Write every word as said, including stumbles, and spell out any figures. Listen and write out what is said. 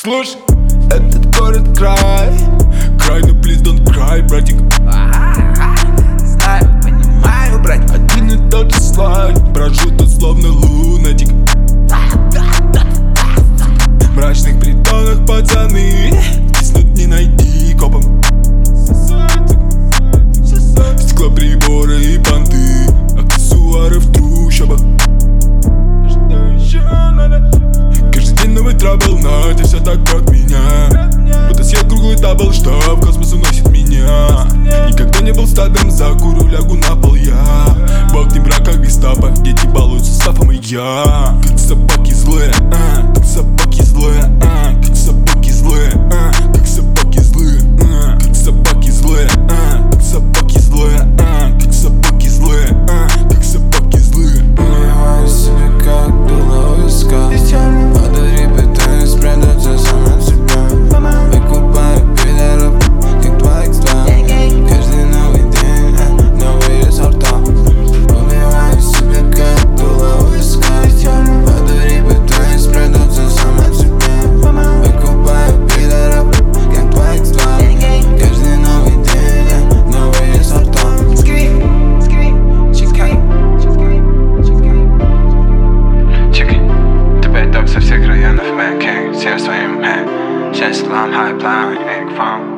Слушай, этот город край, край, но please don't cry, братик. Знаю, понимаю, братик. Один и тот же слайд, брожу тут словно лунатик. В мрачных притонах пацаны тиснут, не найти копом. Стеклоприборы и понты, аксессуары в трущобах. Каждый день новый трабл, но это все так как меня. Будто съел круглый табл, что в космос уносит меня. Никогда не был стадом, закурю, лягу на пол я. Бог не брак, как гестапо, дети балуются с Сафом и я. Как собаки злые, а, как собаки злые, а, как собаки злые, а, как собаки злые, а, как собаки злые, а, как собаки злые, а, как собаки злые, а, как собаки злые. Понимаю себе, как дуло у виска. Подари пытаюсь спрятаться сам от себя. Выкупаю пидоров, как два икс два. Каждый новый день, новые сорта. Понимаю себе, как дуло у виска. Подари пытаюсь спрятаться сам от себя. Выкупаю пидоров, как два икс два. Каждый новый день, новые сорта. Теперь ток со всех районов Мэн Кинг, все в своем мэн. Сейчас лам, хай, план, эйк, фам.